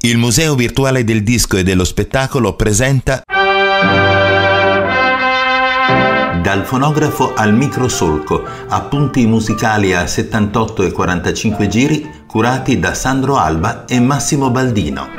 Il Museo Virtuale del Disco e dello Spettacolo presenta Dal fonografo al microsolco, appunti musicali a 78 e 45 giri curati da Sandro Alba e Massimo Baldino.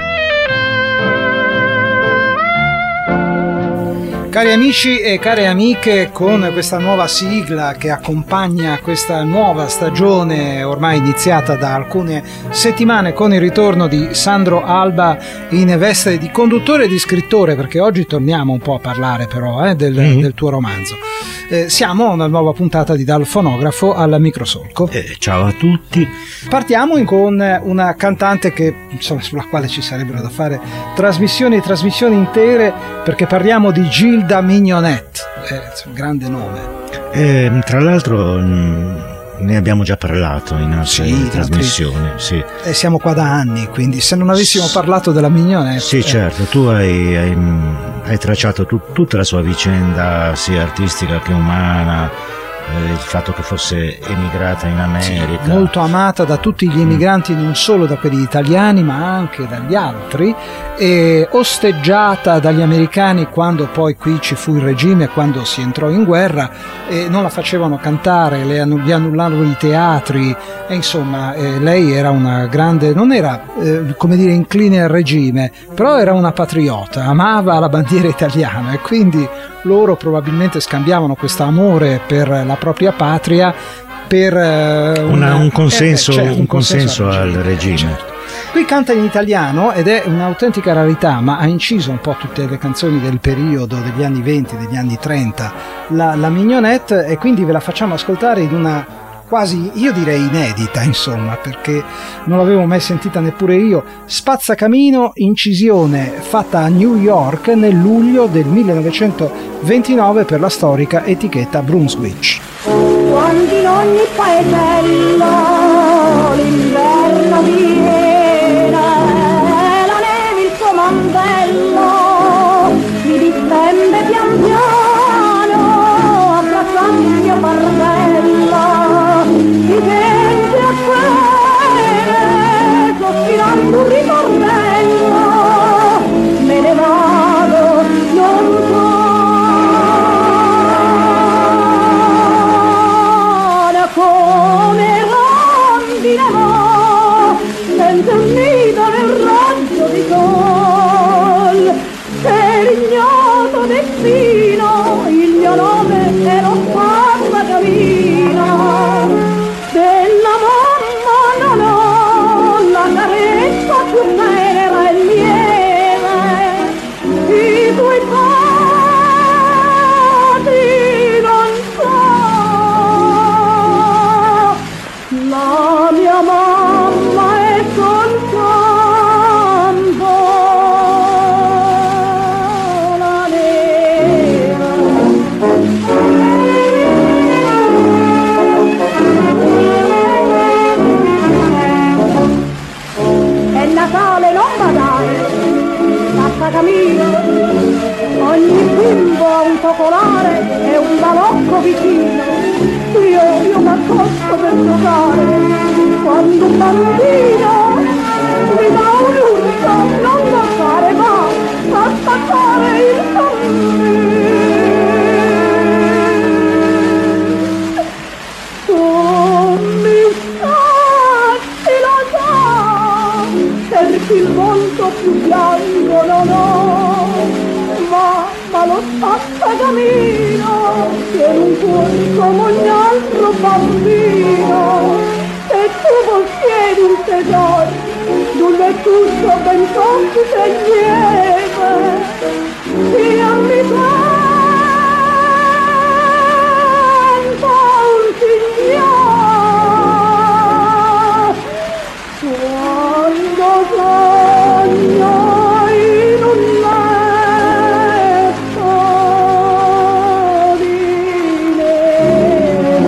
Cari amici e care amiche, con questa nuova sigla che accompagna questa nuova stagione ormai iniziata da alcune settimane, con il ritorno di Sandro Alba in veste di conduttore e di scrittore, perché oggi torniamo un po' a parlare però del tuo romanzo. Siamo a una nuova puntata di Dal fonografo al microsolco. Ciao a tutti. Partiamo con una cantante che, insomma, sulla quale ci sarebbero da fare trasmissioni intere, perché parliamo di Gilda Mignonette, un grande nome. Tra l'altro ne abbiamo già parlato in altre trasmissioni. Sì. E siamo qua da anni, quindi se non avessimo parlato della Mignonette... Sì, certo, tu hai tracciato tutta la sua vicenda, sia artistica che umana, il fatto che fosse emigrata in America. Sì, molto amata da tutti gli emigranti, non solo da quelli italiani ma anche dagli altri, e osteggiata dagli americani quando poi qui ci fu il regime, quando si entrò in guerra, e non la facevano cantare, gli annullavano i teatri, e insomma lei era una grande, non era come dire incline al regime, però era una patriota, amava la bandiera italiana, e quindi loro probabilmente scambiavano questo amore per la propria patria per un consenso al regime. Certo. Qui canta in italiano ed è un'autentica rarità, ma ha inciso un po' tutte le canzoni del periodo degli anni 20, degli anni 30, la Mignonette, e quindi ve la facciamo ascoltare in una quasi, io direi inedita, insomma, perché non l'avevo mai sentita neppure io. Spazzacamino, incisione fatta a New York nel luglio del 1929 per la storica etichetta Brunswick. Quando in ogni paesello l'inverno viene, la neve il suo mantello mi distende pian piano, abbracciando il mio fardello, mi sente a quelle, sospirando un ritornello, me ne vado, non so come rondinavo senza un nido nel raggio di sol, per ignoto destino il mio nome è lo spazzacamino della mamma. Non ho la carezza più tenera e lieve, i tuoi passi non so. La mia mamma è soltanto la nera. È Natale, non badare, spazzacamino, ogni bimbo ha un focolare e un balocco vicino. Io m'accosto per giocare, quando un bambino mi dà un urso, non da fare, ma fa spaccare il bambino. Tu mi scatti, lo so, perché il volto più bianco non ho, ma lo spazzacamino tiene un cuore come ogni altro bambino, e tu possiedi un tesoro d'un lettuccio ben complice e lieve, sia mi sento un signor quando sogno in un letto di nero.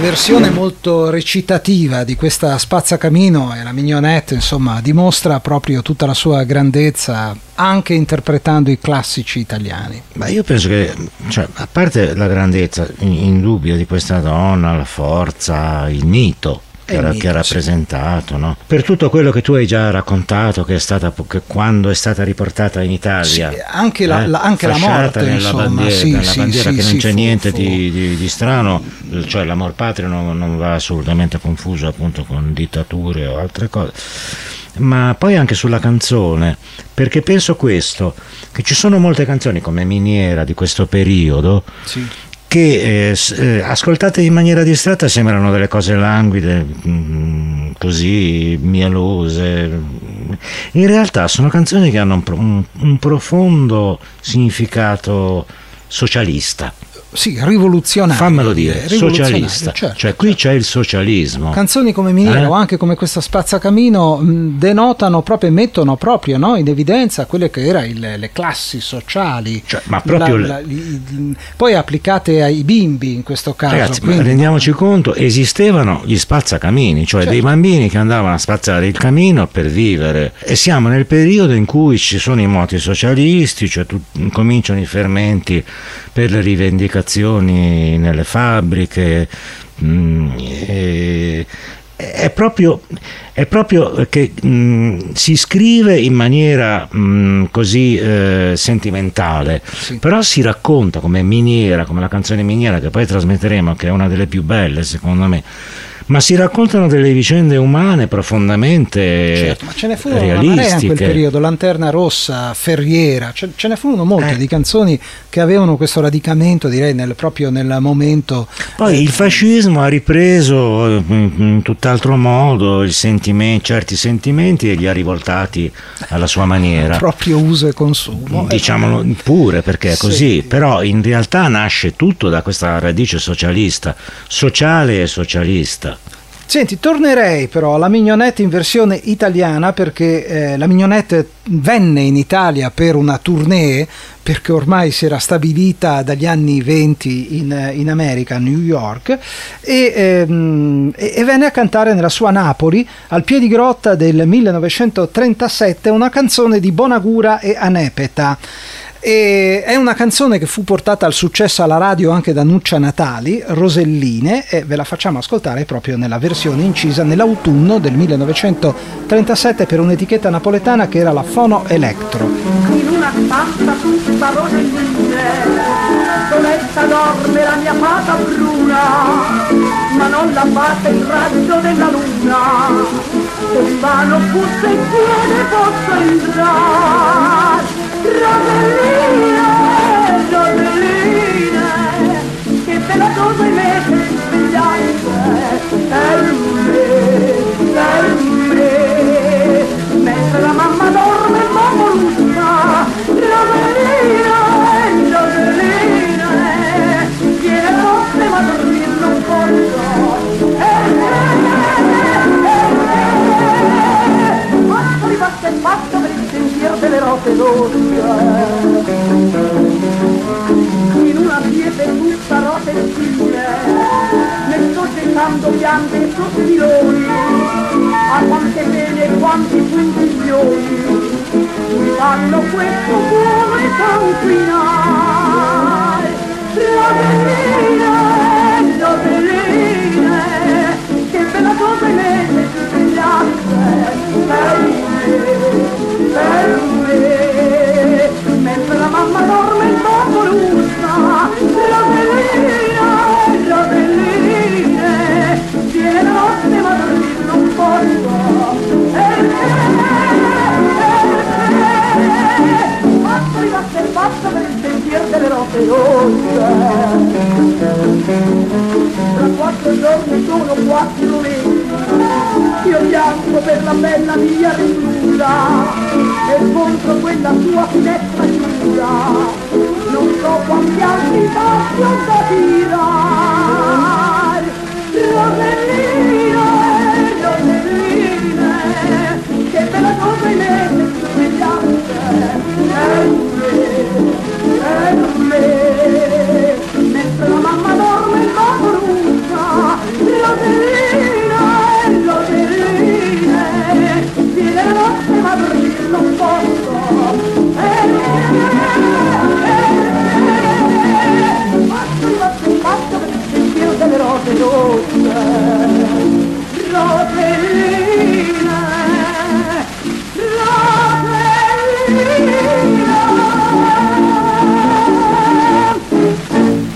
versione molto recitativa di questa Spazzacamino, e la Mignonette insomma dimostra proprio tutta la sua grandezza anche interpretando i classici italiani. Ma io penso che, cioè, a parte la grandezza indubbia di questa donna, la forza, il mito che ha rappresentato, no? Per tutto quello che tu hai già raccontato, che è stata, che quando è stata riportata in Italia, sì, anche la morte nella bandiera, che non c'è niente di strano, cioè l'amor patrio non va assolutamente confuso appunto con dittature o altre cose. Ma poi anche sulla canzone, perché penso questo, che ci sono molte canzoni come Miniera di questo periodo, sì, che ascoltate in maniera distratta sembrano delle cose languide, così mielose. In realtà sono canzoni che hanno un profondo significato socialista. Sì, rivoluzionario. Fammelo dire, socialista. Certo, cioè qui c'è il socialismo. Canzoni come Miniera o anche come questa Spazzacamino denotano proprio, mettono proprio, no, in evidenza quelle che erano le classi sociali, cioè, ma proprio poi applicate ai bimbi in questo caso. Ragazzi, quindi, ma rendiamoci conto, esistevano gli spazzacamini, cioè dei bambini che andavano a spazzare il camino per vivere, e siamo nel periodo in cui ci sono i moti socialisti, cioè cominciano i fermenti per le rivendicazioni nelle fabbriche, è proprio che si scrive in maniera così sentimentale, sì, però si racconta come Miniera, come la canzone Miniera, che poi trasmetteremo, che è una delle più belle secondo me, ma si raccontano delle vicende umane profondamente, certo, ma ce ne furono realistiche. In quel periodo, Lanterna Rossa, Ferriera, ce ne furono molte di canzoni che avevano questo radicamento, direi, proprio nel momento. Poi il fascismo ha ripreso in tutt'altro modo certi sentimenti e li ha rivoltati alla sua maniera. Proprio uso e consumo. Diciamolo pure, perché è così, sì, però in realtà nasce tutto da questa radice socialista, sociale e socialista. Senti, tornerei però alla Mignonette in versione italiana, perché la Mignonette venne in Italia per una tournée, perché ormai si era stabilita dagli anni 20 in America, a New York, e venne a cantare nella sua Napoli, al Piedigrotta del 1937, una canzone di Bonagura e Anepeta. E è una canzone che fu portata al successo alla radio anche da Nuccia Natali, Roselline, e ve la facciamo ascoltare proprio nella versione incisa nell'autunno del 1937 per un'etichetta napoletana che era la Fono Electro. In una stanza tutta roselline, soletta dorme la mia fata bruna, ma non la batte il raggio della luna, se vano bussa e chiede posso entrare. Roselline, Roselline, che bella cosa invece di svegliarsi per me, mentre la mamma dorme il mamma lussa. Roselline, Roselline, viene notte ma dormire non posso, fatto di passo e fatto per il sentiero delle rose d'ossa. In una pietre tutta rose e spine, ne sto cercando bianche e sospironi, a quante pene e quanti puntiglioni mi fanno questo cuore sanguinare. Roselline, Roselline, che bella cosa invece di svegliarsi per me, mentre la mamma dorme il babbo russa. Roselline, Roselline, viene la notte ma dormire non posso, fatto di latte e fatto per il sentiero delle rose rosse. Tra 4 giorni sono 4 mesi, io bianco per la bella mia reclusa, e contro quella sua finestra chiusa non so quanti altri passi ho da tirare. Roselline, Roselline, che bella cosa in me se tu svegliasse per me, mentre la mamma dorme in la brucia.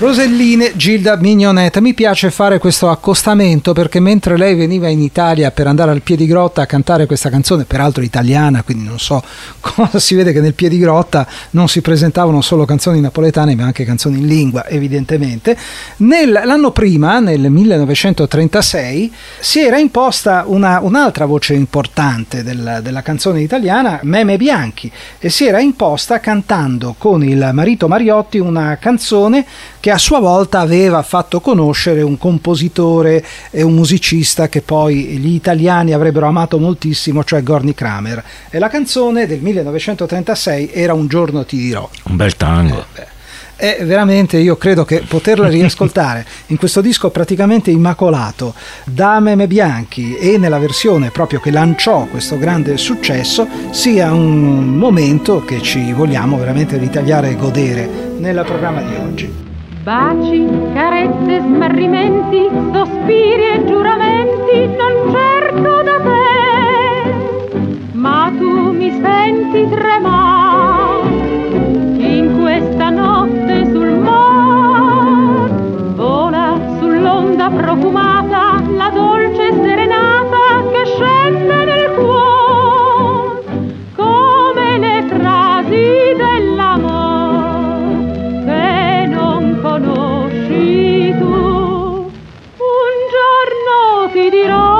Roselline Gilda Mignonetta. Mi piace fare questo accostamento perché mentre lei veniva in Italia per andare al Piedigrotta a cantare questa canzone, peraltro italiana, quindi non so cosa, si vede che nel Piedigrotta non si presentavano solo canzoni napoletane ma anche canzoni in lingua, evidentemente. L'anno prima, nel 1936, si era imposta un'altra voce importante della canzone italiana, Meme Bianchi, e si era imposta cantando con il marito Mariotti una canzone che a sua volta aveva fatto conoscere un compositore e un musicista che poi gli italiani avrebbero amato moltissimo, cioè Gorny Kramer, e la canzone del 1936 era Un giorno ti dirò. Un bel tango. È veramente, io credo che poterla riascoltare in questo disco praticamente immacolato da Meme Bianchi e nella versione proprio che lanciò questo grande successo sia un momento che ci vogliamo veramente ritagliare e godere nel programma di oggi. Baci, carezze, smarrimenti, sospiri e giuramenti, non certo da te, ma tu mi senti tremare in questa notte sul mar. Vola sull'onda profumata la dolce serenata che scende nel cuore come le frasi dell'amor che non conosci tu. Un giorno ti dirò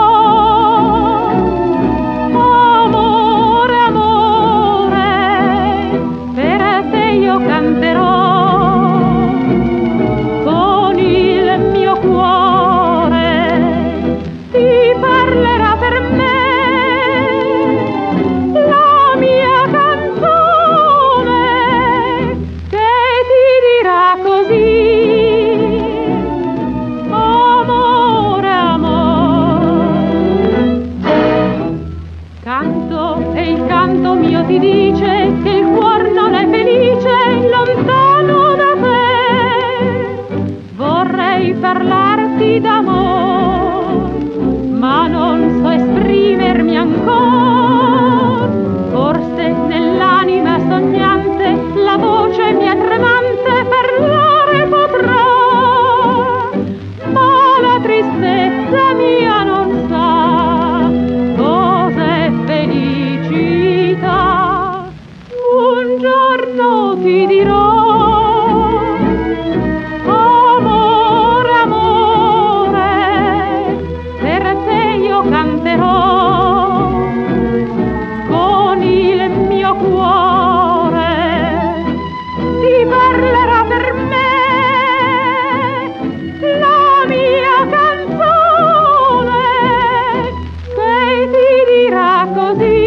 ti dice che il cuor non è felice lontano da te. Vorrei parlarti d'amor, ma non so esprimermi ancora. Forse nell'anima sognante la voce mia tremante parlare potrà, ma la tristezza mia non sa cos'è felicità. Un giorno ti dirò, amore, amore, per te io canterò con il mio cuore, ti parlerà per me la mia canzone che ti dirà così.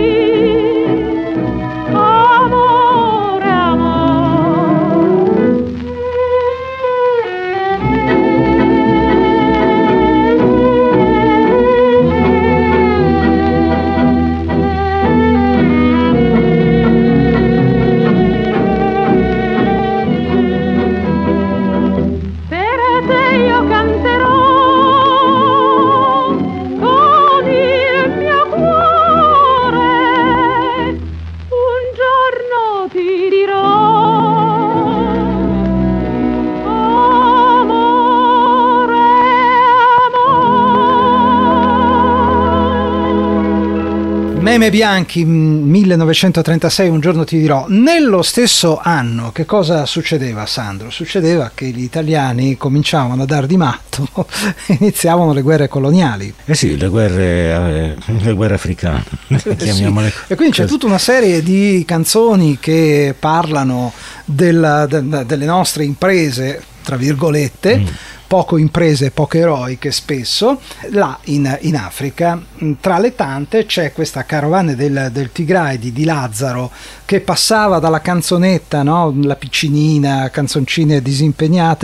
Meme Bianchi, 1936, Un giorno ti dirò. Nello stesso anno che cosa succedeva, Sandro? Succedeva che gli italiani cominciavano a dar di matto e iniziavano le guerre coloniali. Sì, le guerre africane, chiamiamole. Sì. E quindi c'è tutta una serie di canzoni che parlano delle nostre imprese, tra virgolette, poco imprese, poco eroiche spesso. Là in Africa, tra le tante, c'è questa Carovane del Tigray di Lazzaro, che passava dalla canzonetta, no? La piccinina, canzoncine disimpegnate,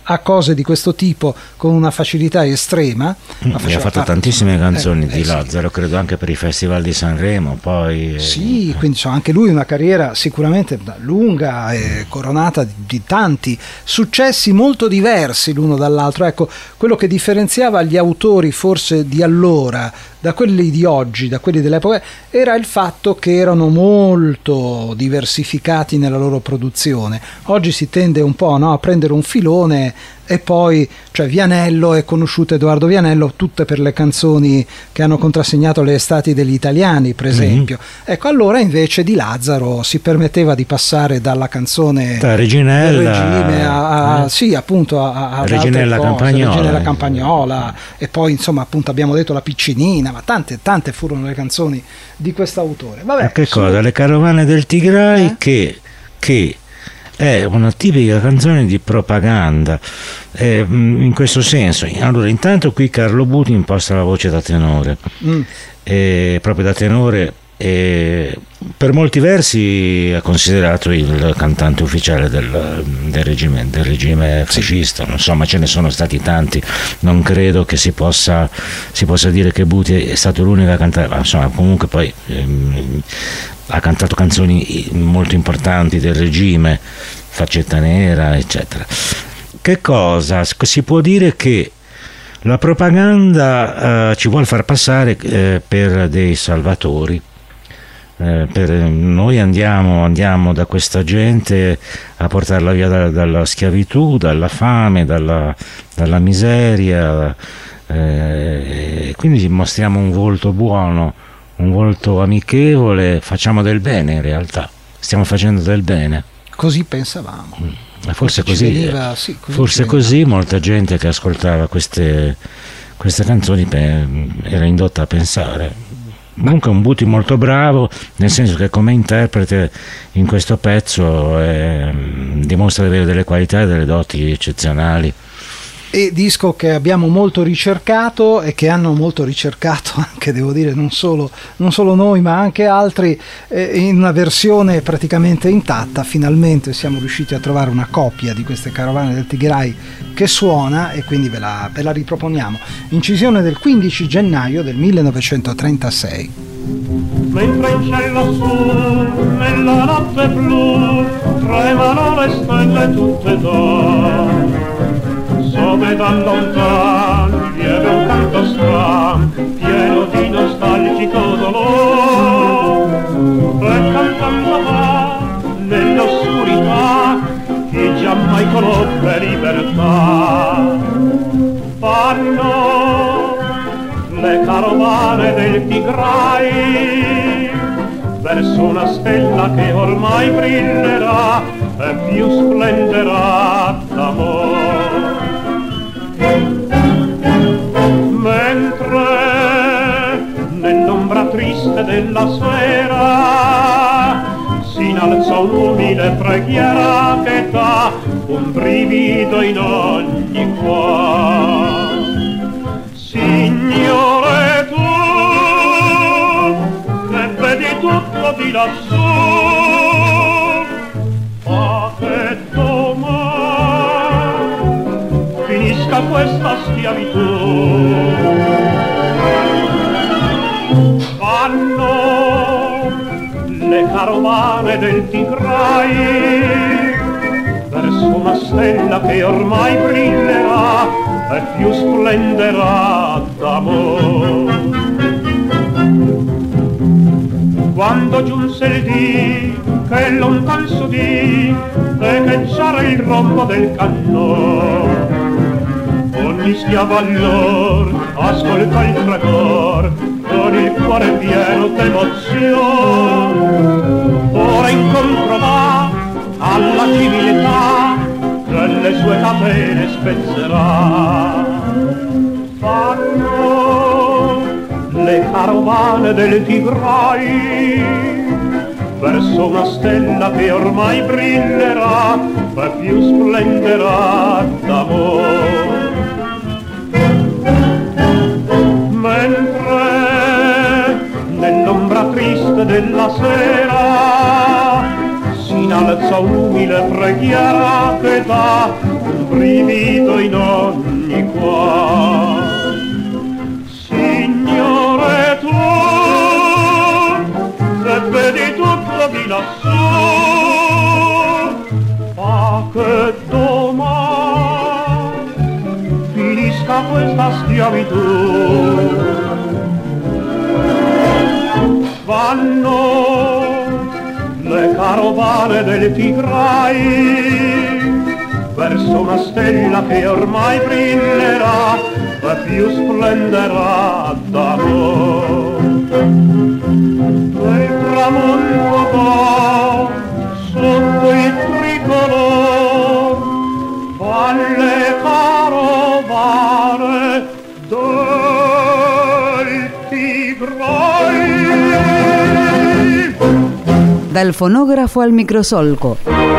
a cose di questo tipo con una facilità estrema. Ha fatto tantissime canzoni di Lazzaro, credo anche per i festival di Sanremo, poi sì, quindi anche lui una carriera sicuramente lunga e coronata di tanti successi molto diversi l'uno dall'altro. Ecco, quello che differenziava gli autori forse di allora da quelli di oggi, da quelli dell'epoca, era il fatto che erano molto diversificati nella loro produzione. Oggi si tende un po', no, a prendere un filone e poi, cioè Vianello, è conosciuto Edoardo Vianello tutte per le canzoni che hanno contrassegnato le estati degli italiani, per esempio. Ecco, allora invece di Lazzaro si permetteva di passare dalla canzone da Reginella regime sì, appunto a Reginella Campagnola. Reginella Campagnola, e poi insomma appunto abbiamo detto la Piccinina, ma tante furono le canzoni di quest'autore. Vabbè, che cosa? Le carovane del Tigray, che è una tipica canzone di propaganda, in questo senso. Allora, intanto qui Carlo Buti imposta la voce da tenore, proprio da tenore, per molti versi è considerato il cantante ufficiale del regime fascista. Insomma, ce ne sono stati tanti, non credo che si possa dire che Buti è stato l'unico a cantare, ma insomma comunque poi ha cantato canzoni molto importanti del regime, Faccetta Nera, eccetera. Che cosa? Si può dire che la propaganda ci vuol far passare per dei salvatori. Noi andiamo da questa gente a portarla via dalla schiavitù, dalla fame, dalla miseria, quindi mostriamo un volto buono, un volto amichevole, facciamo del bene. In realtà stiamo facendo del bene, così pensavamo. Forse così, forse così molta gente che ascoltava queste canzoni era indotta a pensare. Comunque un Buti molto bravo, nel senso che come interprete in questo pezzo dimostra di avere delle qualità e delle doti eccezionali. E disco che abbiamo molto ricercato e che hanno molto ricercato anche, devo dire, non solo noi ma anche altri, in una versione praticamente intatta. Finalmente siamo riusciti a trovare una copia di queste carovane del Tigray che suona, e quindi ve la riproponiamo. Incisione del 15 gennaio del 1936. Mentre in cielo su, nella notte blu, tremano le stelle tutte d'oro. Sove da lontano viene un canto strano, pieno di nostalgico dolore, e cantando va nell'oscurità chi giammai conobbe libertà. Fanno le carovane del Tigray verso una stella che ormai brillerà e più splenderà d'amore. Mentre nell'ombra triste della sera si innalza un'umile preghiera che dà un brivido in ogni cuore. Signore, tu che vedi tutto di lassù, fa che domani finisca questa schiavitù. Vanno le carovane del Tigray verso una stella che ormai brillerà e più splenderà d'amore. Quando giunse il dì che lontan s'udì echeggiare il rombo del cannone, ogni schiavo allor ascolta il fragor con il cuore pieno d'emozione. Ora incontro va alla civiltà che le sue catene spezzerà. Fanno le carovane del Tigray verso una stella che ormai brillerà e più splenderà d'amore. Mentre nell'ombra triste della sera si innalza un'umile preghiera che dà un brivido in ogni cuore. Signore, tu, se vedi tutto di lassù, fa che domani finisca questa schiavitù. Vanno le carovane del Tigray verso una stella che ormai brillerà e più splenderà d'amore. Il tramonto va sotto il tricolor, alle carovane del Tigray. Dal fonografo al microsolco.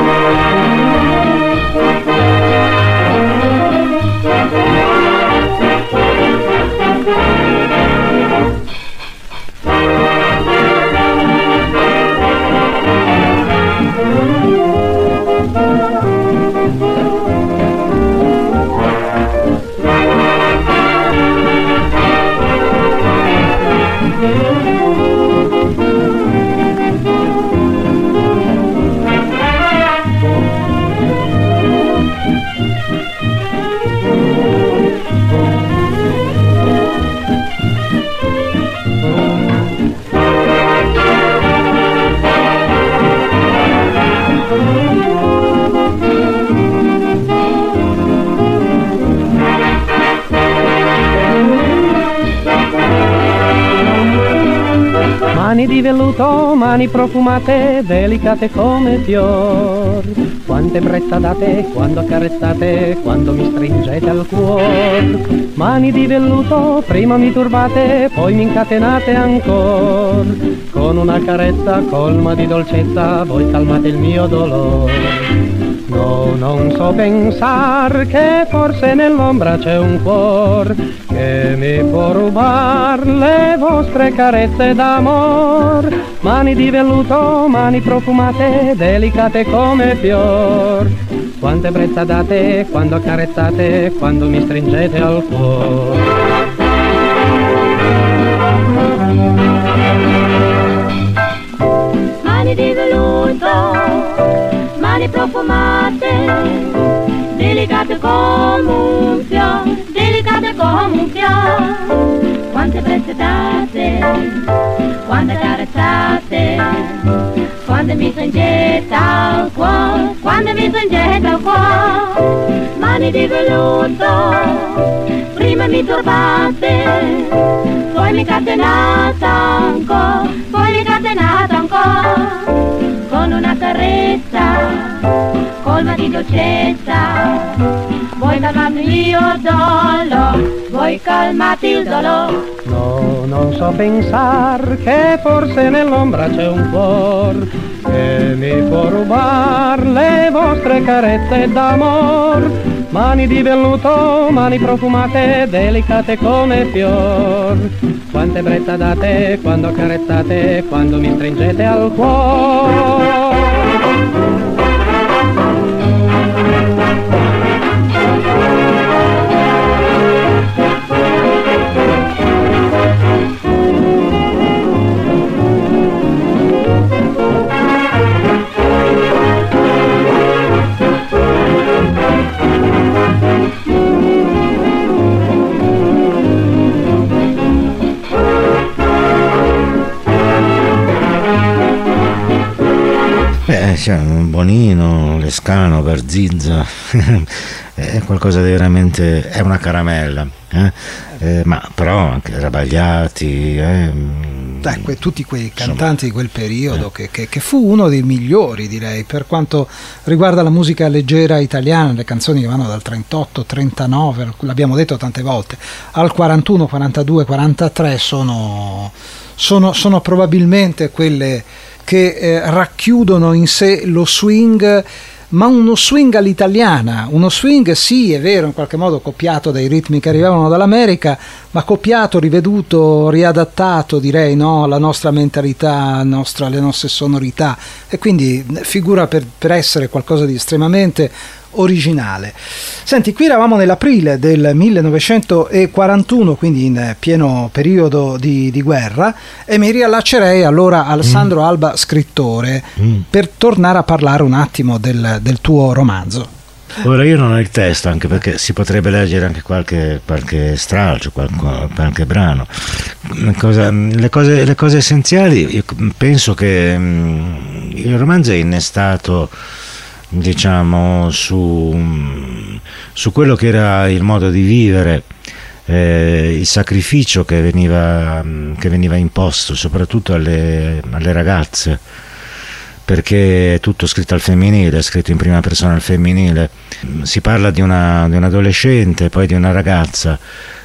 Mani di velluto, mani profumate, delicate come fior. Quante brezza date, quando accarezzate, quando mi stringete al cuor. Mani di velluto, prima mi turbate, poi mi incatenate ancor. Con una carezza colma di dolcezza, voi calmate il mio dolore. No, non so pensar che forse nell'ombra c'è un cuor che mi può rubar le vostre carezze d'amor. Mani di velluto, mani profumate, delicate come fior. Quante brezza date, quando accarezzate, quando mi stringete al cuore. Mani di velluto, mani profumate, delicate come un fior, delicate come un fior. Quante brezze date, quando carezzate, quando mi stringete al cuore, quando mi stringete al cuore. Mani di velluto, prima mi turbate, poi mi catenate ancora, poi mi catenate ancora. Con una carezza colma di dolcezza, vuoi calmare il mio dolore, vuoi calmare il dolore. No, non so pensar che forse nell'ombra c'è un cuor che mi può rubar le vostre carezze d'amor. Mani di velluto, mani profumate, delicate come fior. Quante brezza date, quando accarezzate, quando mi stringete al cuore. C'è un Bonino, Lescano, Garzizza, è qualcosa di veramente, è una caramella, ma però anche Rabagliati, tutti quei cantanti di quel periodo che fu uno dei migliori, direi, per quanto riguarda la musica leggera italiana. Le canzoni che vanno dal 38, 39, l'abbiamo detto tante volte, al 41, 42, 43 sono probabilmente quelle che racchiudono in sé lo swing, ma uno swing all'italiana, uno swing sì, è vero, in qualche modo copiato dai ritmi che arrivavano dall'America, ma copiato, riveduto, riadattato, direi, no, alla nostra mentalità, alle nostre sonorità, e quindi figura per essere qualcosa di estremamente originale. Senti, qui eravamo nell'aprile del 1941, quindi in pieno periodo di guerra, e mi riallaccerei allora al Sandro Alba scrittore per tornare a parlare un attimo del tuo romanzo. Ora io non ho il testo, anche perché si potrebbe leggere anche qualche stralcio, qualche brano. Le cose essenziali, io penso che il romanzo è innestato, diciamo, su quello che era il modo di vivere, il sacrificio che veniva imposto soprattutto alle ragazze, perché è tutto scritto al femminile, è scritto in prima persona al femminile. Si parla di un adolescente, poi di una ragazza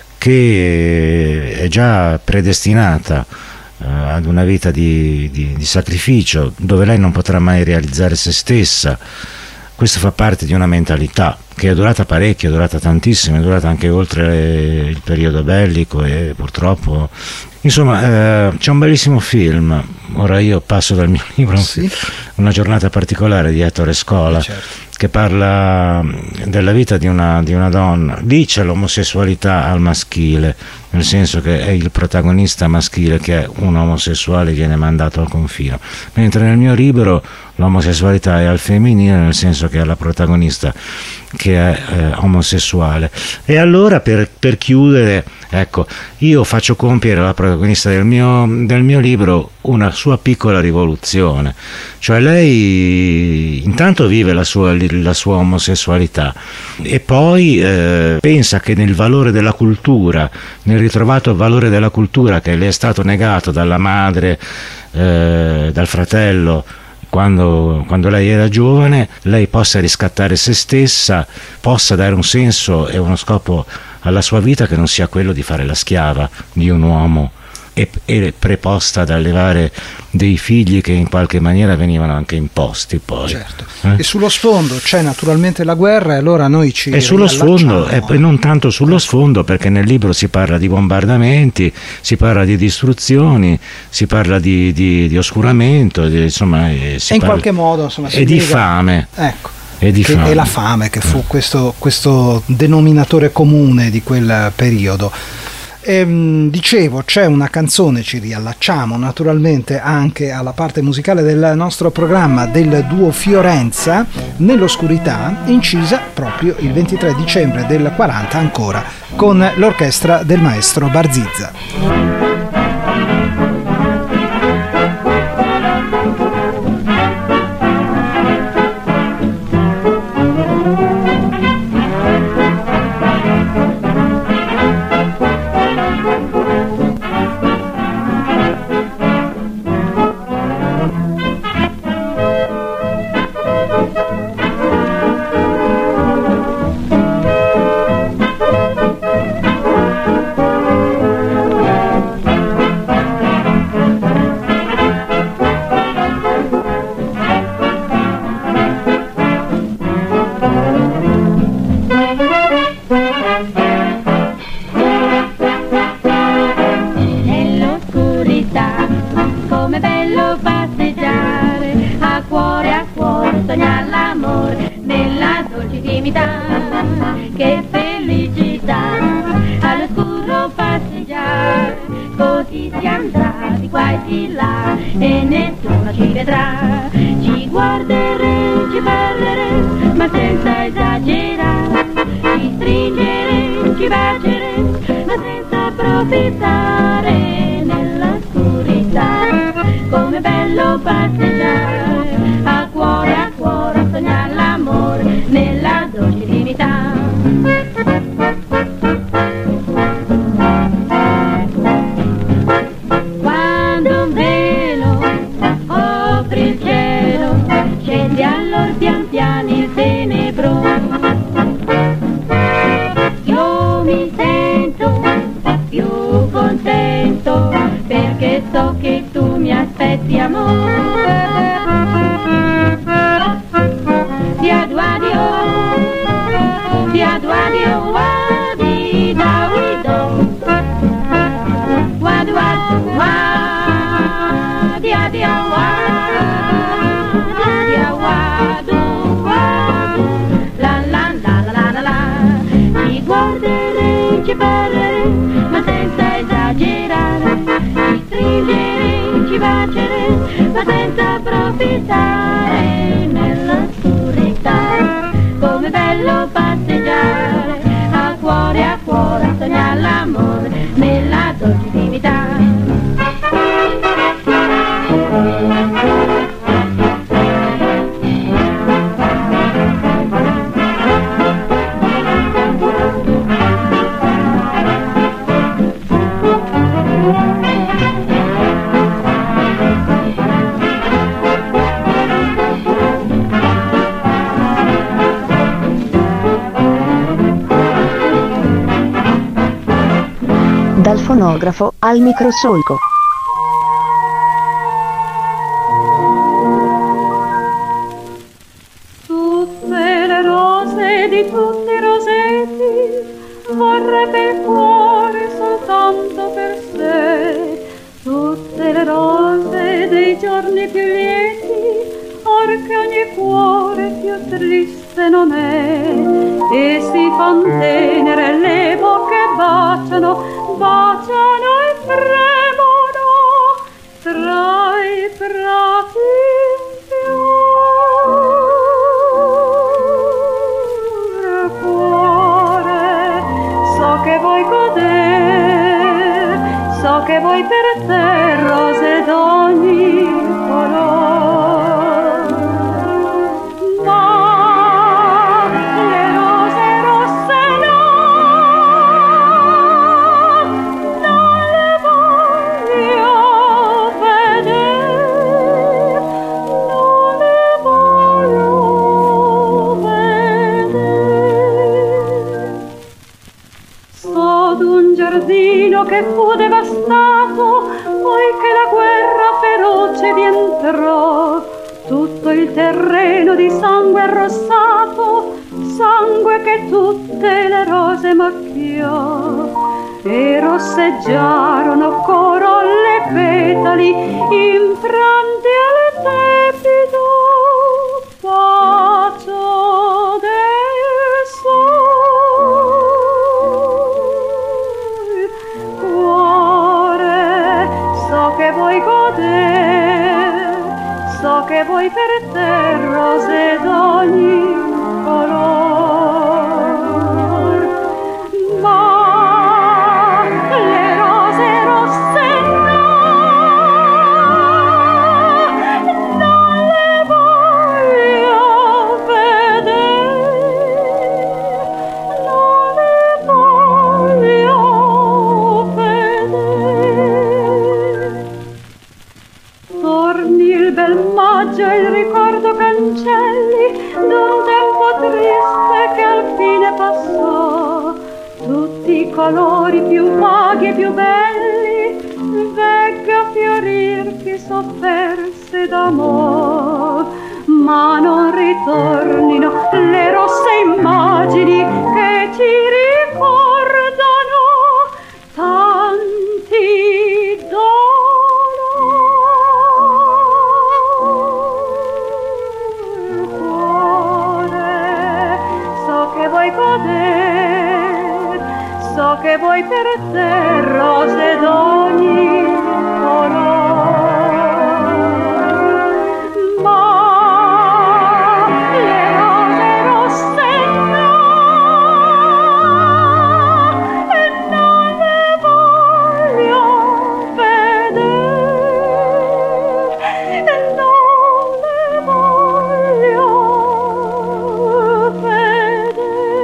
che è già predestinata ad una vita di sacrificio, dove lei non potrà mai realizzare se stessa. Questo fa parte di una mentalità che è durata parecchio, è durata tantissimo, è durata anche oltre il periodo bellico, e purtroppo, insomma, c'è un bellissimo film. Ora io passo dal mio libro, sì, Una giornata particolare di Ettore Scola, certo, che parla della vita di una donna. Dice l'omosessualità al maschile, nel senso che è il protagonista maschile che è un omosessuale, viene mandato al confino, mentre nel mio libro l'omosessualità è al femminile, nel senso che è la protagonista che è omosessuale. E allora per chiudere, ecco, io faccio compiere alla protagonista del mio libro una sua piccola rivoluzione, cioè lei intanto vive la sua omosessualità e poi pensa che nel valore della cultura, nel ritrovato valore della cultura che le è stato negato dalla madre, dal fratello, quando lei era giovane, lei possa riscattare se stessa, possa dare un senso e uno scopo alla sua vita che non sia quello di fare la schiava di un uomo e preposta ad allevare dei figli che in qualche maniera venivano anche imposti poi. Certo. E sullo sfondo c'è naturalmente la guerra, e allora noi ci e sullo sfondo, e non tanto sullo sfondo, perché nel libro si parla di bombardamenti, si parla di distruzioni, si parla di oscuramento, insomma, qualche modo, insomma, e di fame. Ecco. E la fame, che fu questo denominatore comune di quel periodo. Dicevo, c'è una canzone, ci riallacciamo naturalmente anche alla parte musicale del nostro programma, del duo Fiorenza, Nell'oscurità, incisa proprio il 23 dicembre del 40 ancora con l'orchestra del maestro Barzizza. Che felicità, all'oscuro passeggiare, così si andrà di qua e di là e nessuno ci vedrà. Ci guarderemo, ci parleremo, ma senza esagerare, ci stringeremo, ci baceremo, ma senza approfittare. Nell'oscurità, come bello passeggiare, a cuore sognare l'amore nella dolce intimità. Quando un velo copre il cielo, scende allora pian piano il tenebro. Io mi sento più contento cantare nella oscurità, come bello passeggiare a cuore, sognare l'amore nella dolce intimità. Dal fonografo al microsolco. Tutte le rose di tutti i rosetti vorrebbe il cuore soltanto per sé. Tutte le rose dei giorni più lieti, or che ogni cuore più triste non è, e si fan tenere le bocche baciano e fremono tra i prati in fior. Cuore, so che vuoi godere, so che vuoi per te rose d'ogni colore. Che fu devastato poiché la guerra feroce vi entrò, tutto il terreno di sangue arrossato, sangue che tutte le rose macchiò, e rosseggiarono coro le petali infranti al tepido bacio del sole. Che vuoi godere, so che vuoi per te rose d'ogni color, ma le rose rosse non le voglio vedere, non le voglio vedere. Torni il bel maggio e il ricordo cancelli d'un tempo triste che al fine passò, tutti i colori più vaghi e più belli vegga a fiorir chi sofferse d'amor, ma non ritornino le rosse immagini che ci ricordano tanti so che vuoi per te rose d'ogni color, ma le rose rosse non le voglio vedere, non le voglio vedere.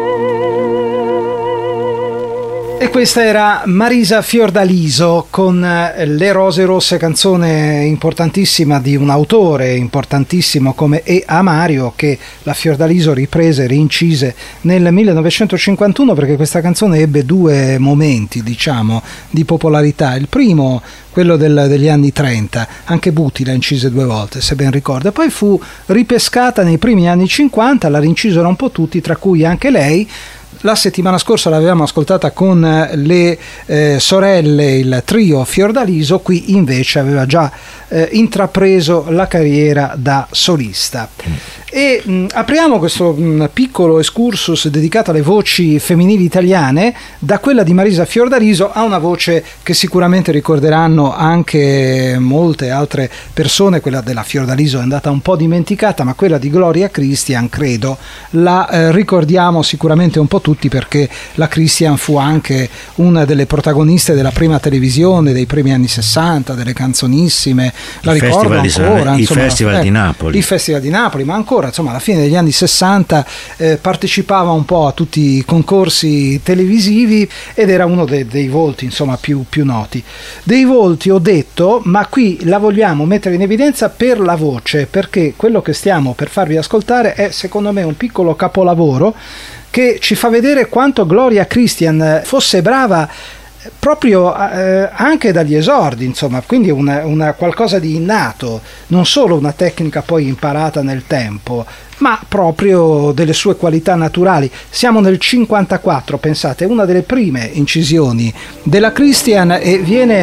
E questa era Marisa Fiordaliso con Le Rose Rosse, canzone importantissima di un autore importantissimo come E. Amario, che la Fiordaliso riprese e rincise nel 1951, perché questa canzone ebbe due momenti, diciamo, di popolarità. Il primo, quello degli anni 30, anche Buti la incise due volte, se ben ricordo, e poi fu ripescata nei primi anni 50, la rincisero un po' tutti, tra cui anche lei. La settimana scorsa l'avevamo ascoltata con le sorelle, il trio Fiordaliso, qui invece aveva già intrapreso la carriera da solista. E apriamo questo piccolo excursus dedicato alle voci femminili italiane, da quella di Marisa Fiordaliso a una voce che sicuramente ricorderanno anche molte altre persone. Quella della Fiordaliso è andata un po' dimenticata, ma quella di Gloria Christian credo la ricordiamo sicuramente un po' tutti, perché la Christian fu anche una delle protagoniste della prima televisione dei primi anni 60, delle canzonissime, la ricordo ancora, il Festival di Napoli. Il Festival di Napoli, ma ancora insomma alla fine degli anni 60 partecipava un po' a tutti i concorsi televisivi ed era uno dei volti insomma più noti. Dei volti ho detto, ma qui la vogliamo mettere in evidenza per la voce, perché quello che stiamo per farvi ascoltare è secondo me un piccolo capolavoro che ci fa vedere quanto Gloria Christian fosse brava proprio anche dagli esordi, insomma, quindi una qualcosa di innato, non solo una tecnica poi imparata nel tempo, ma proprio delle sue qualità naturali. Siamo nel 54, pensate, una delle prime incisioni della Christian, e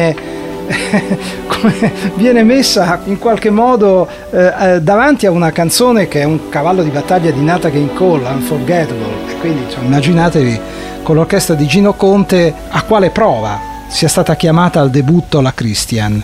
viene messa in qualche modo davanti a una canzone che è un cavallo di battaglia di Nata King Cole, Unforgettable, e quindi immaginatevi con l'orchestra di Gino Conte a quale prova sia stata chiamata al debutto la Christian.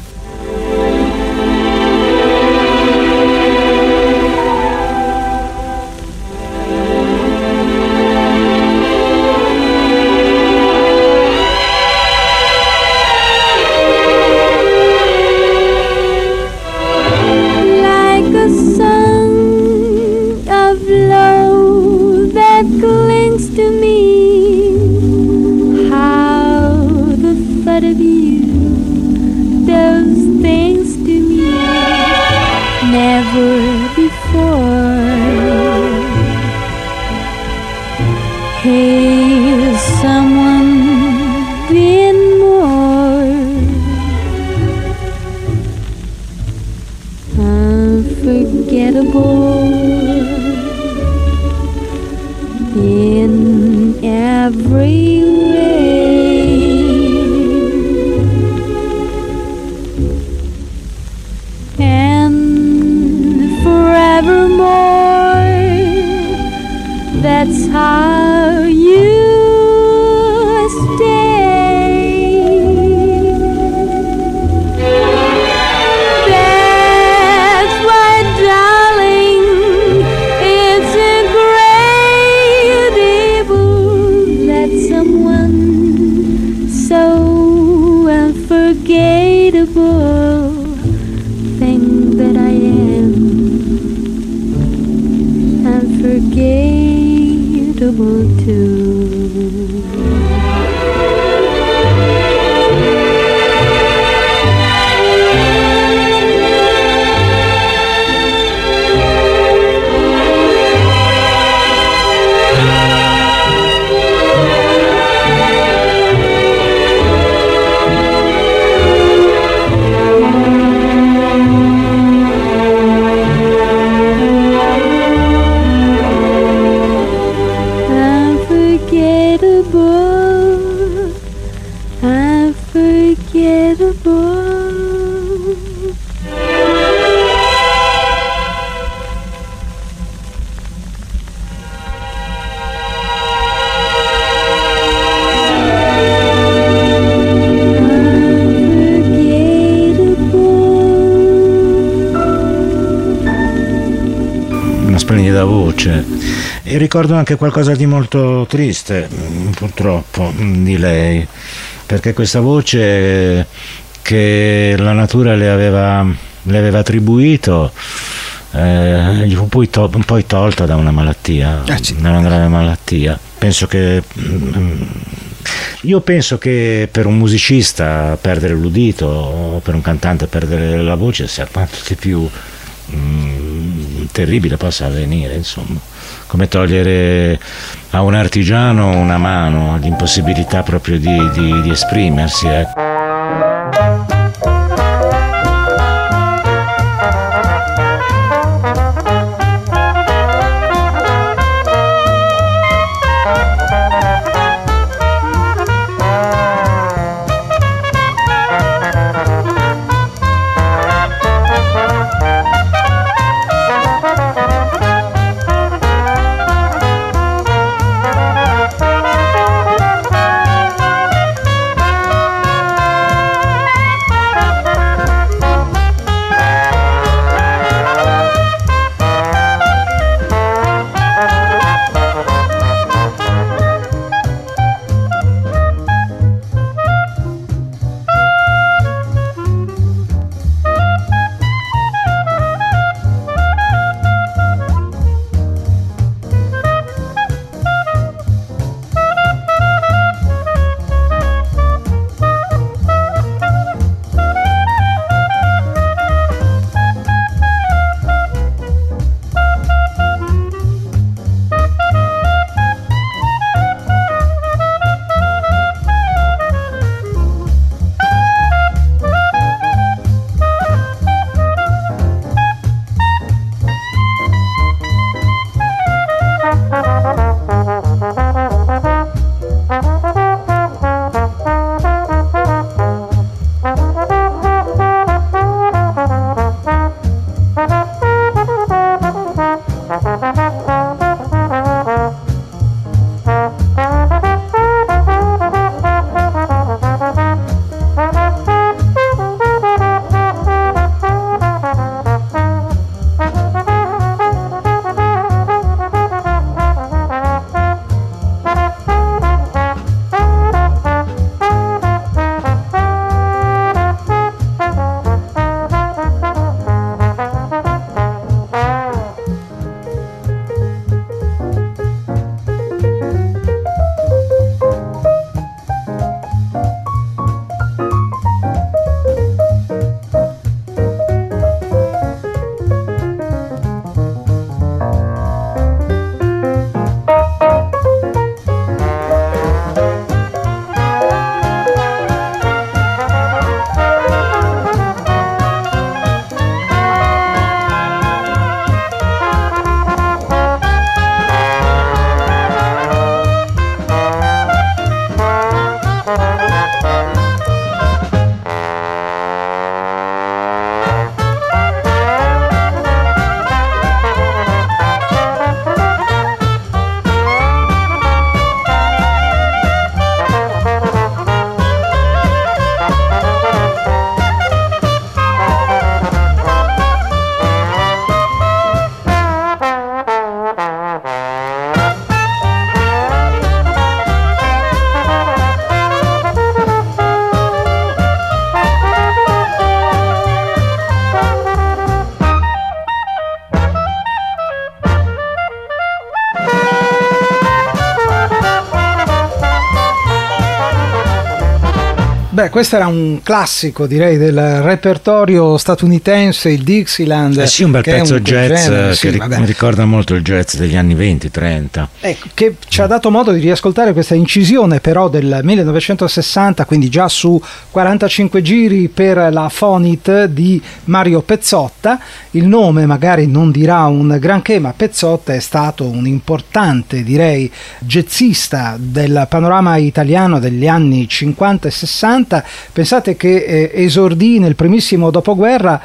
Splendida voce, e ricordo anche qualcosa di molto triste purtroppo di lei, perché questa voce che la natura le aveva attribuito gli fu poi tolta da una malattia, da una grave malattia. Io penso che per un musicista perdere l'udito o per un cantante perdere la voce sia quanto di più terribile possa avvenire, insomma, come togliere a un artigiano una mano, l'impossibilità proprio di esprimersi, ecco. Beh, questo era un classico, direi, del repertorio statunitense, il Dixieland. Sì, un bel pezzo jazz che mi ricorda molto il jazz degli anni 20-30. Ecco, che ci ha dato modo di riascoltare questa incisione però del 1960, quindi già su 45 giri per la Fonit di Mario Pezzotta. Il nome magari non dirà un granché, ma Pezzotta è stato un importante, direi, jazzista del panorama italiano degli anni 50 e 60. Pensate che esordì nel primissimo dopoguerra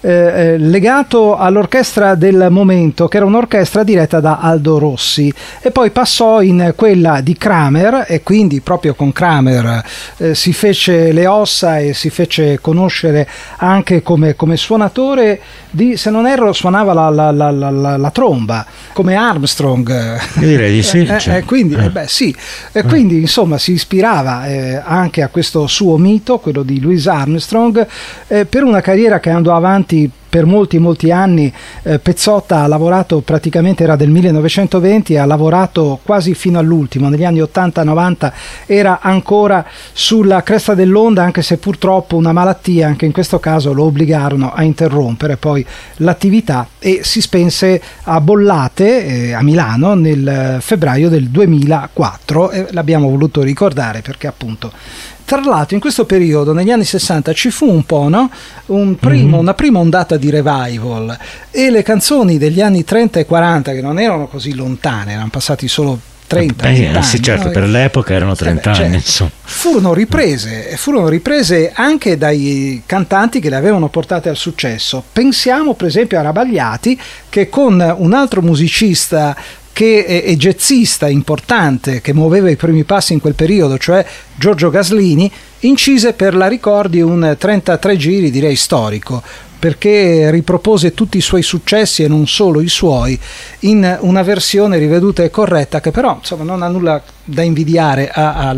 legato all'orchestra del momento, che era un'orchestra diretta da Aldo Rossi, e poi passò in quella di Kramer, e quindi proprio con Kramer si fece le ossa e si fece conoscere anche come suonatore di, se non erro, suonava la tromba come Armstrong. Io direi di sì. Quindi quindi insomma si ispirava anche a questo suo mito, quello di Louis Armstrong, per una carriera che andò avanti per molti anni. Pezzotta ha lavorato praticamente, era del 1920, ha lavorato quasi fino all'ultimo, negli anni 80-90 era ancora sulla cresta dell'onda, anche se purtroppo una malattia anche in questo caso lo obbligarono a interrompere poi l'attività e si spense a Bollate a Milano nel febbraio del 2004, e l'abbiamo voluto ricordare perché appunto, tra l'altro, in questo periodo, negli anni 60, ci fu un po', no? Una prima ondata di revival, e le canzoni degli anni 30 e 40, che non erano così lontane, erano passati solo 30 anni. Sì, certo, no? Per l'epoca erano 30 anni. Insomma. Furono riprese anche dai cantanti che le avevano portate al successo. Pensiamo per esempio a Rabagliati, che con un altro musicista che è jazzista importante, che muoveva i primi passi in quel periodo, cioè Giorgio Gaslini, incise per la Ricordi un 33 giri, direi storico, perché ripropose tutti i suoi successi e non solo i suoi in una versione riveduta e corretta, che però insomma non ha nulla da invidiare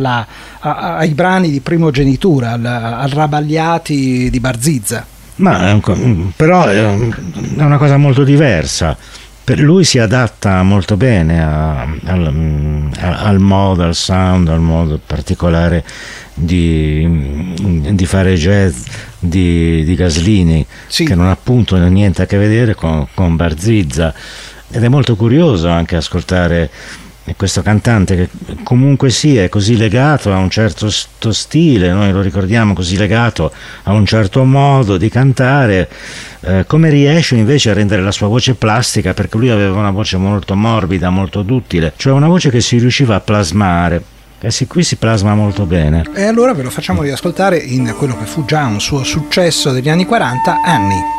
ai brani di primogenitura, al Rabagliati di Barzizza. Ma però è una cosa molto diversa. Per lui si adatta molto bene al modo, al sound, al modo particolare di fare jazz di Gaslini, sì, che non ha appunto niente a che vedere con Barzizza, ed è molto curioso anche ascoltare questo cantante che comunque sia è così legato a un certo stile, noi lo ricordiamo così legato a un certo modo di cantare, come riesce invece a rendere la sua voce plastica, perché lui aveva una voce molto morbida, molto duttile, cioè una voce che si riusciva a plasmare, e qui si plasma molto bene. E allora ve lo facciamo riascoltare in quello che fu già un suo successo degli anni 40, Annie.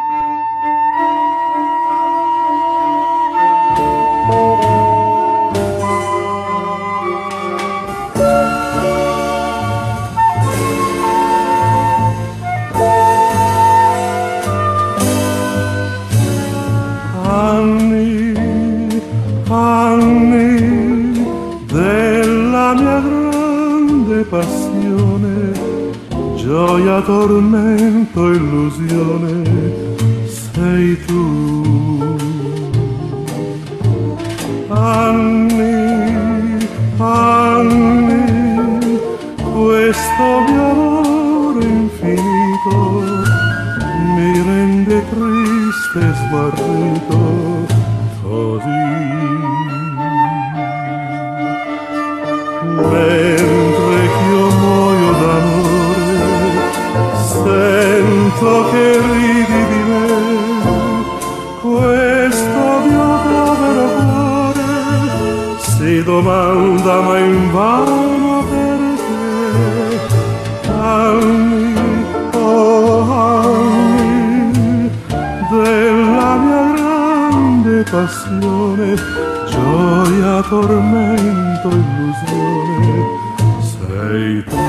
Passione, gioia, tormento, illusione, sei tu. Anni, anni, questo mio amore infinito mi rende triste e smarrito, così. Mentre io muoio d'amore, sento che ridi di me, questo mio povero cuore si domanda ma invano perché. Anni, oh anni, della mia grande passione, gioia, tormento, illusione, sei tu.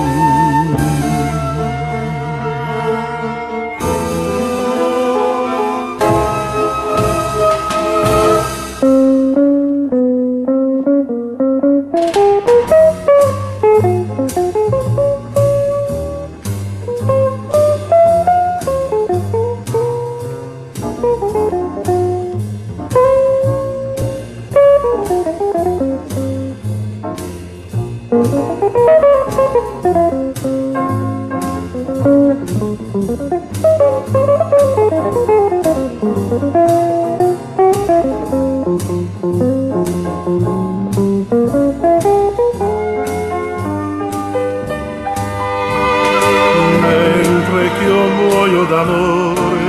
d'amore,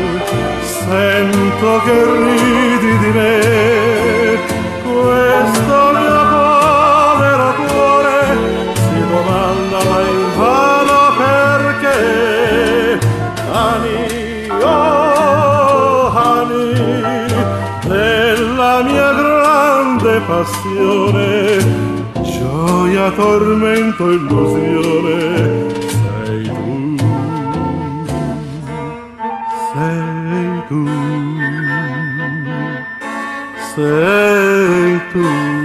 sento che ridi di me, questo mio povero cuore si domanda ma invano perché. Ani, oh Ani, della mia grande passione, gioia, tormento, illusione, sei tu, sei tu, sei tu.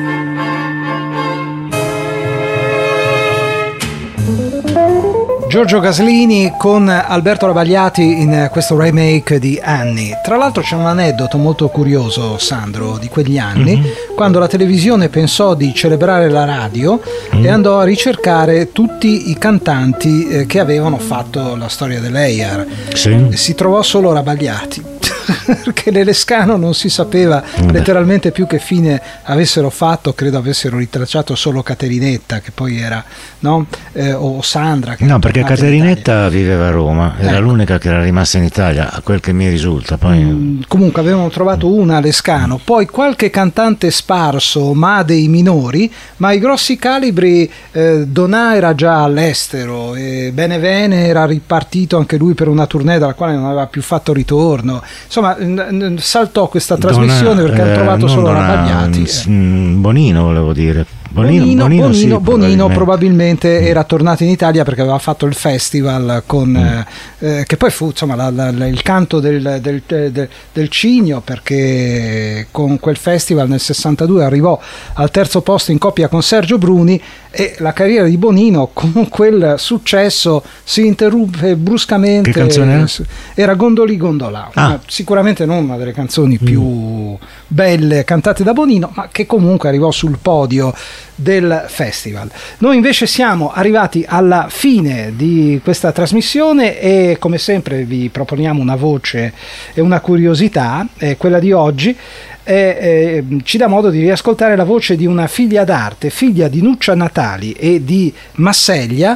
Giorgio Gaslini con Alberto Rabagliati in questo remake di Annie. Tra l'altro c'è un aneddoto molto curioso, Sandro, di quegli anni, quando la televisione pensò di celebrare la radio e andò a ricercare tutti i cantanti che avevano fatto la storia dell'Eyar. Sì. Si trovò solo Rabagliati. Perché nell'Escano non si sapeva letteralmente più che fine avessero fatto, credo avessero ritracciato solo Caterinetta, che poi era, no? O Sandra. Che no, perché Caterinetta viveva a Roma, era l'unica che era rimasta in Italia, a quel che mi risulta. Poi... comunque avevano trovato una all'Escano, poi qualche cantante sparso, ma dei minori, ma i grossi calibri, Donà era già all'estero, e Benevene era ripartito anche lui per una tournée dalla quale non aveva più fatto ritorno. Insomma, saltò questa trasmissione perché hanno trovato solo Rabagliati. Bonino, volevo dire. Bonino probabilmente era tornato in Italia perché aveva fatto il festival con che poi fu insomma il canto del Cigno, perché con quel festival nel 62 arrivò al terzo posto in coppia con Sergio Bruni, e la carriera di Bonino con quel successo si interruppe bruscamente. Che canzone era? Era Gondoli Gondolà, sicuramente non una delle canzoni più belle cantate da Bonino, ma che comunque arrivò sul podio del festival. Noi invece siamo arrivati alla fine di questa trasmissione e come sempre vi proponiamo una voce e una curiosità, quella di oggi. Ci dà modo di riascoltare la voce di una figlia d'arte, figlia di Nuccia Natali e di Masseglia,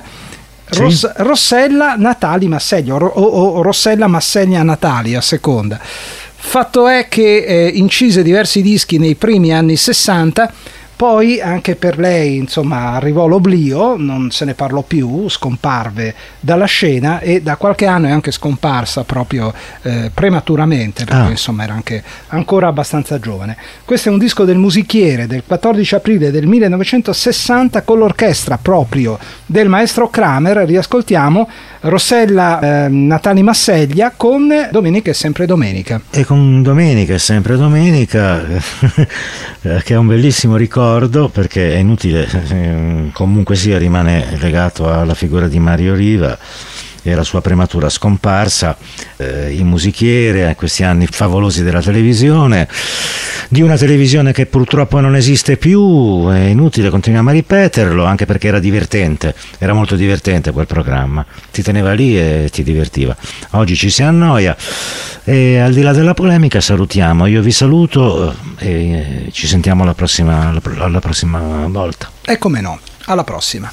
Rossella Natali Masseglia o Rossella Masseglia Natali a seconda. Fatto è che incise diversi dischi nei primi anni 60. Poi anche per lei insomma arrivò l'oblio, non se ne parlò più, scomparve dalla scena e da qualche anno è anche scomparsa proprio prematuramente, perché insomma era anche ancora abbastanza giovane. Questo è un disco del Musichiere del 14 aprile del 1960 con l'orchestra proprio del maestro Kramer. Riascoltiamo Rossella Natali Masseglia con Domenica è sempre domenica. E con Domenica è sempre domenica che è un bellissimo ricordo, perché è inutile, comunque sia rimane legato alla figura di Mario Riva e alla sua prematura scomparsa, il Musichiere, questi anni favolosi della televisione, di una televisione che purtroppo non esiste più. È inutile, continuiamo a ripeterlo, anche perché era divertente, era molto divertente quel programma, ti teneva lì e ti divertiva. Oggi ci si annoia e al di là della polemica salutiamo, io vi saluto e ci sentiamo alla prossima volta. E come no, alla prossima.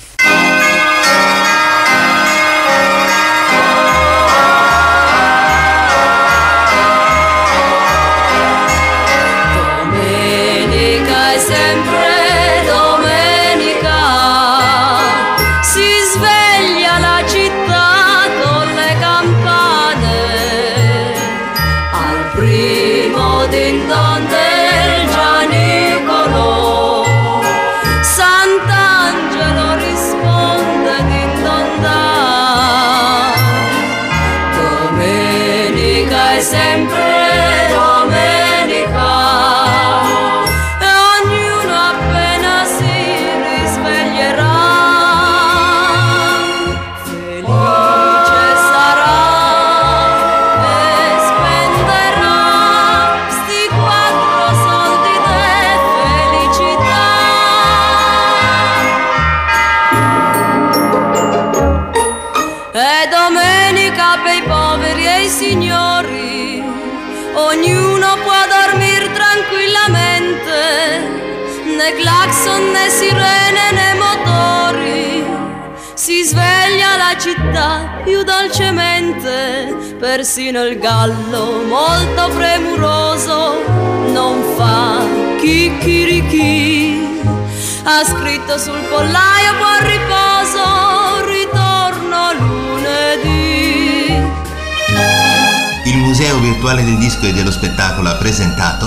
Né clacson né sirene né motori, si sveglia la città più dolcemente, persino il gallo molto premuroso non fa chicchirichì. Ha scritto sul pollaio buon riposo, ritorno lunedì. Il Museo Virtuale del Disco e dello Spettacolo ha presentato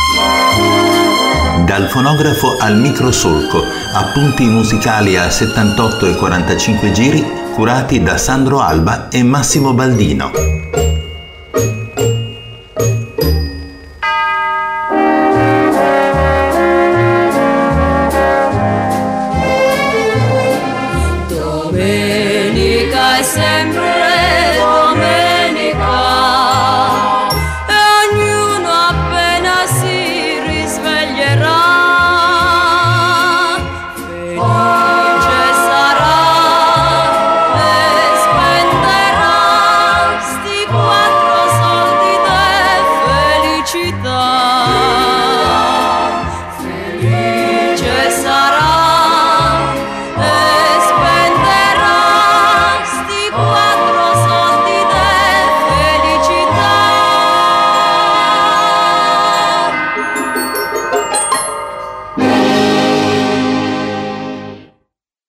Dal fonografo al microsolco, appunti musicali a 78 e 45 giri, curati da Sandro Alba e Massimo Baldino.